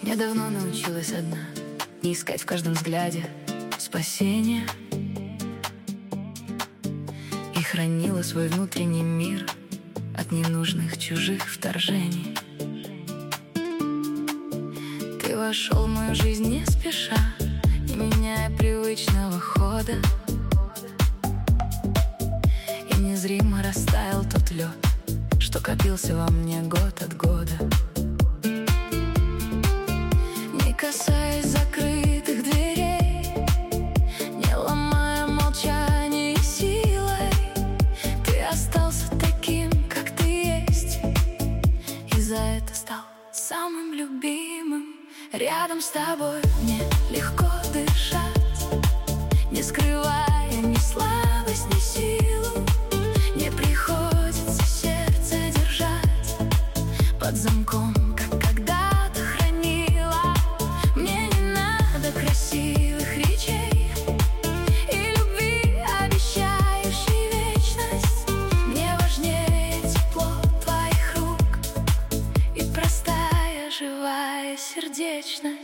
Я давно научилась одна не искать в каждом взгляде спасения, и хранила свой внутренний мир от ненужных чужих вторжений. Ты вошел в мою жизнь не спеша, не меняя привычного хода, и незримо растаял тот лед, что копился во мне год от года. Не касаясь закрытых дверей, не ломая молчание и силой, ты остался таким, как ты есть, и за это стал самым любимым. Рядом с тобой мне легко дышать, не скрывая ни слабость, ни силу. Не приходится сердце держать под замком, как когда-то хранила. Мне не надо красивых речей и любви, обещающей вечность. Мне важнее тепло твоих рук и простая живая сердечность.